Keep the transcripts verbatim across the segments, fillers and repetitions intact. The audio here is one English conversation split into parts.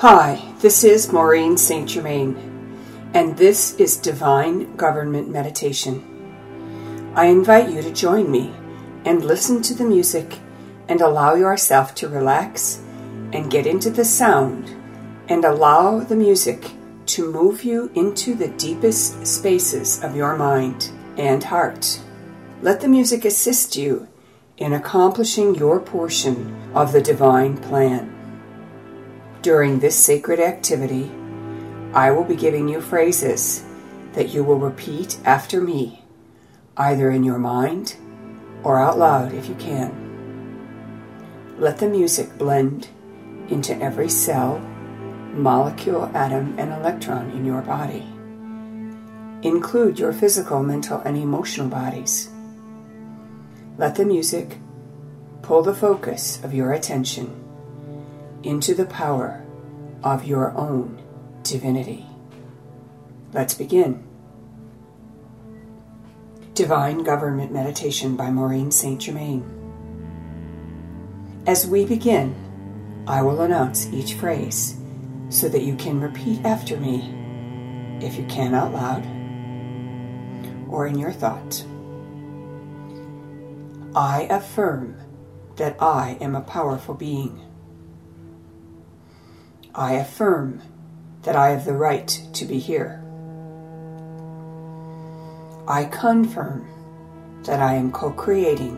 Hi, this is Maureen Saint Germain, and this is Divine Government Meditation. I invite you to join me and listen to the music and allow yourself to relax and get into the sound and allow the music to move you into the deepest spaces of your mind and heart. Let the music assist you in accomplishing your portion of the divine plan. During this sacred activity, I will be giving you phrases that you will repeat after me, either in your mind or out loud if you can. Let the music blend into every cell, molecule, atom, and electron in your body. Include your physical, mental, and emotional bodies. Let the music pull the focus of your attention into the power of your own divinity. Let's begin. Divine Government Meditation by Maureen Saint Germain. As we begin, I will announce each phrase so that you can repeat after me, if you can out loud or in your thought. I affirm that I am a powerful being. I affirm that I have the right to be here. I confirm that I am co-creating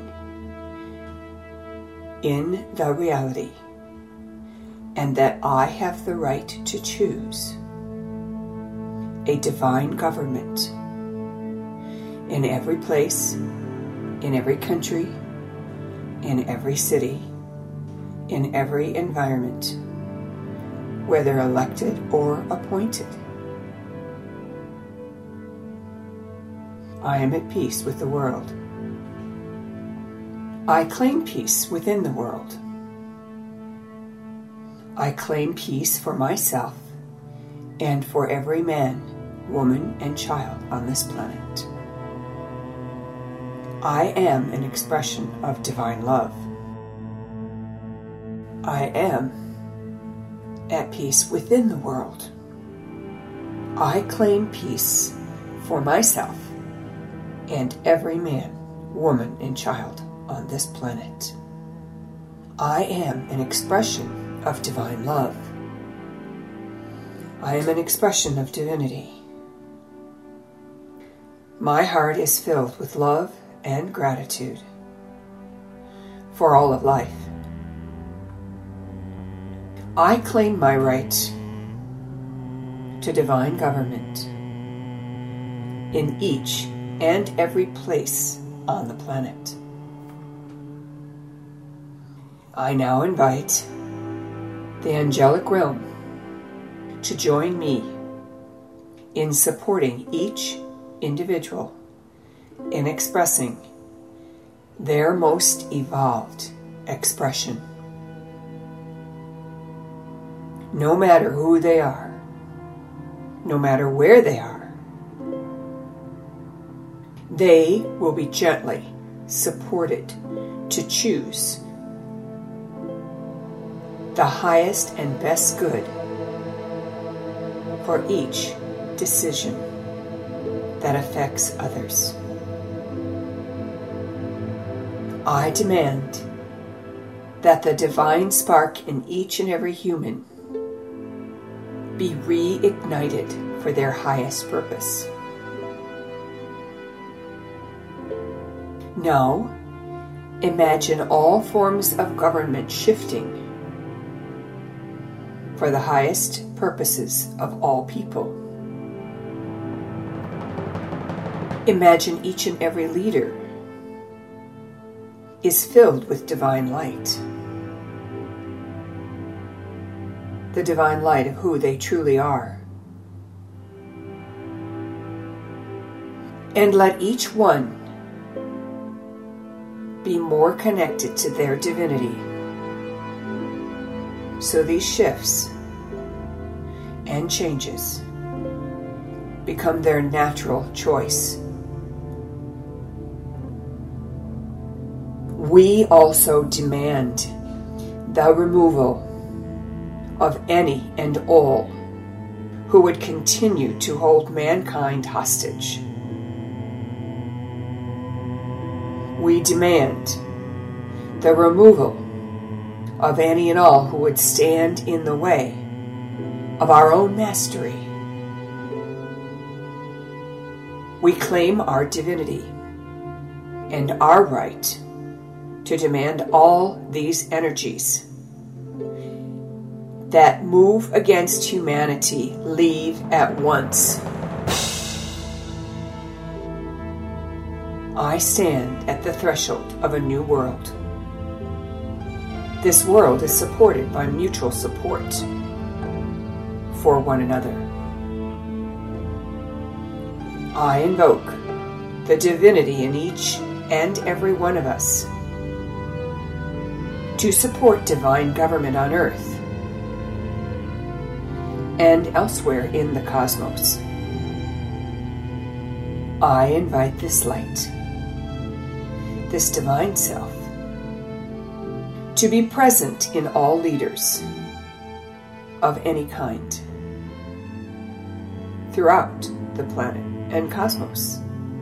in the reality and that I have the right to choose a divine government in every place, in every country, in every city, in every environment, whether elected or appointed. I am at peace with the world. I claim peace within the world. I claim peace for myself and for every man, woman, and child on this planet. I am an expression of divine love. I am at peace within the world. I claim peace for myself and every man, woman, and child on this planet. I am an expression of divine love. I am an expression of divinity. My heart is filled with love and gratitude for all of life. I claim my right to divine government in each and every place on the planet. I now invite the angelic realm to join me in supporting each individual in expressing their most evolved expression. No matter who they are, no matter where they are, they will be gently supported to choose the highest and best good for each decision that affects others. I demand that the divine spark in each and every human be reignited for their highest purpose. Now, imagine all forms of government shifting for the highest purposes of all people. Imagine each and every leader is filled with divine light. The divine light of who they truly are. And let each one be more connected to their divinity, so these shifts and changes become their natural choice. We also demand the removal of any and all who would continue to hold mankind hostage. We demand the removal of any and all who would stand in the way of our own mastery. We claim our divinity and our right to demand all these energies that move against humanity leave at once. I stand at the threshold of a new world. This world is supported by mutual support for one another. I invoke the divinity in each and every one of us to support divine government on earth and elsewhere in the cosmos. I invite this light, this divine self, to be present in all leaders of any kind throughout the planet and cosmos.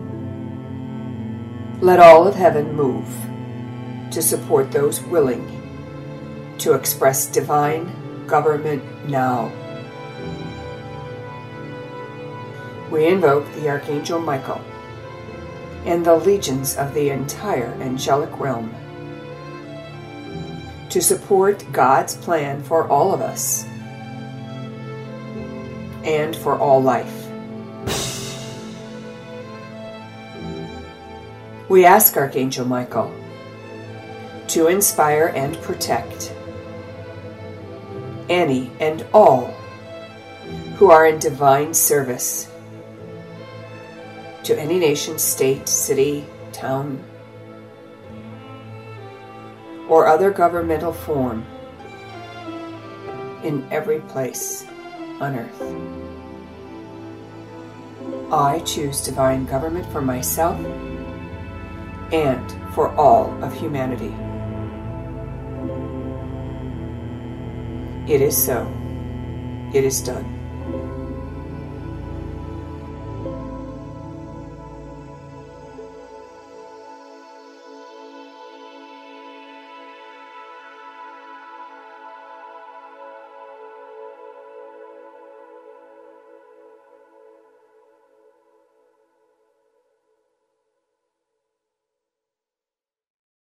Let all of heaven move to support those willing to express divine government now. We invoke the Archangel Michael and the legions of the entire angelic realm to support God's plan for all of us and for all life. We ask Archangel Michael to inspire and protect any and all who are in divine service to any nation, state, city, town, or other governmental form in every place on earth. I choose divine government for myself and for all of humanity. It is so. It is done.